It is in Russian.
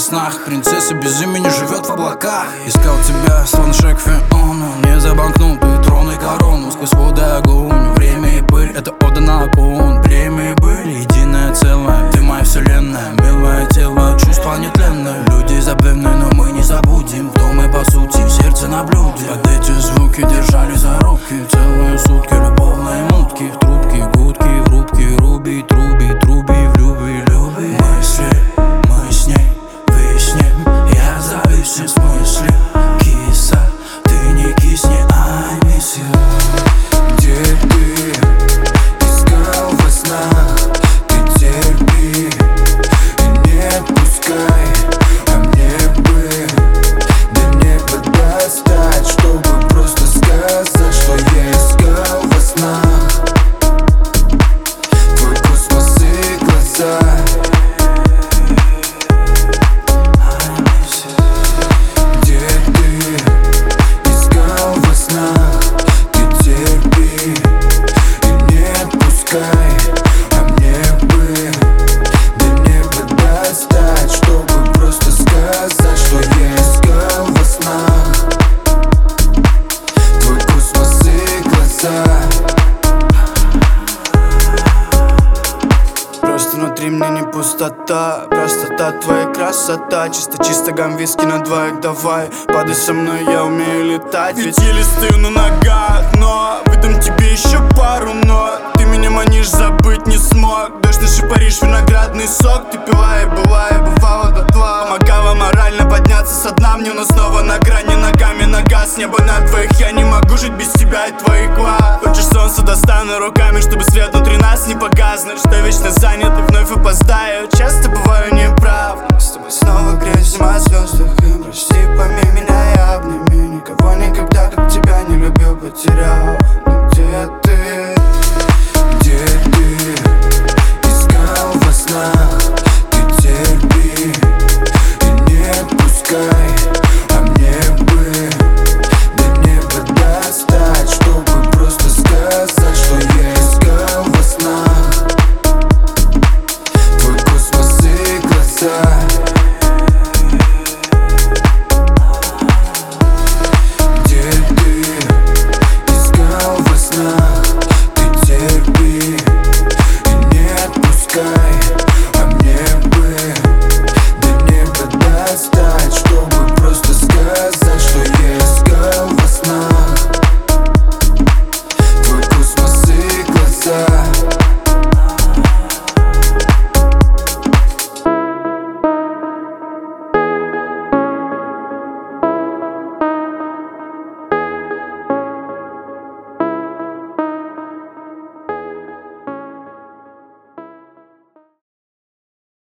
снах. Принцесса без имени живет в облаках. Искал тебя, словно шаг Фиону. Не забанкнутый трон и корону. Сквозь воды огонь, время и пыль. Это ода на окон. Племя и быль, единое целое. Ты моя вселенная, милое тело. Чувства нетленные, люди забвенные, но мы не забудем, кто мы по сути, сердце на блюде. Под эти звуки держали за руки целые сутки любовные мутки. В трубке гудки, в рубке руби, труби, труби, в люби, люби. Мысли, мы с ней выясним. Я зависим в смысле. Киса, ты не кисни, I miss you. Где ты искал во снах? Ты терпи и не отпускай. А мне бы до неба достать, чтобы просто сказать, что я искал во снах. Твой космос и глаза. Где ты искал во снах? Ты терпи и не отпускай. А мне бы до неба достать, чтобы просто сказать, что я искал во снах. Твой космос и глаза. Просто внутри мне не пустота, простота, твоя красота. Чисто гам виски на двоих, давай падай со мной, я умею летать. Ведь еле стою на ногах, но выдам тебе еще пару нот. Ты меня манишь, забыть не смог. Дождь наши Париж, виноградный сок. Ты пила и была, и бывала дотла. Помогала морально подняться со дна мне, но снова на грани, ногами на газ. Небо на двоих, я не могу жить без тебя и твоих глаз. Хочешь солнце, достану руками, чтобы свет внутри нас не погаснуть. Что вечно занят и вновь опоздаю, часто бываю неправ. С тобой снова грязь, зима в звездах, и прости,